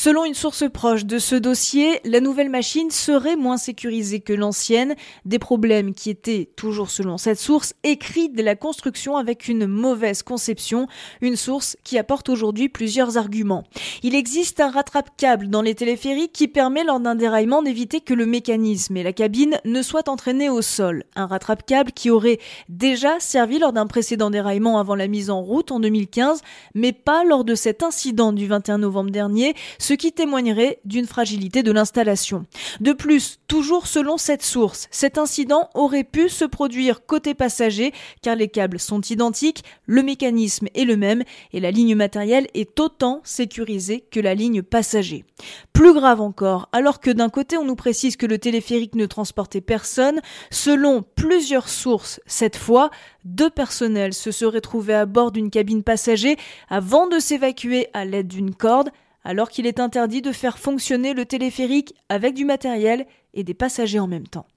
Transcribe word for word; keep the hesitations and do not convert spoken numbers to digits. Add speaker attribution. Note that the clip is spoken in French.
Speaker 1: Selon une source proche de ce dossier, la nouvelle machine serait moins sécurisée que l'ancienne. Des problèmes qui étaient, toujours selon cette source, écrits dès la construction avec une mauvaise conception. Une source qui apporte aujourd'hui plusieurs arguments. Il existe un rattrape-câble dans les téléphériques qui permet lors d'un déraillement d'éviter que le mécanisme et la cabine ne soient entraînés au sol. Un rattrape-câble qui aurait déjà servi lors d'un précédent déraillement avant la mise en route en deux mille quinze, mais pas lors de cet incident du vingt et un novembre dernier, ce qui témoignerait d'une fragilité de l'installation. De plus, toujours selon cette source, cet incident aurait pu se produire côté passager car les câbles sont identiques, le mécanisme est le même et la ligne matérielle est autant sécurisée que la ligne passager. Plus grave encore, alors que d'un côté on nous précise que le téléphérique ne transportait personne, selon plusieurs sources cette fois, deux personnels se seraient trouvés à bord d'une cabine passager avant de s'évacuer à l'aide d'une corde, alors qu'il est interdit de faire fonctionner le téléphérique avec du matériel et des passagers en même temps.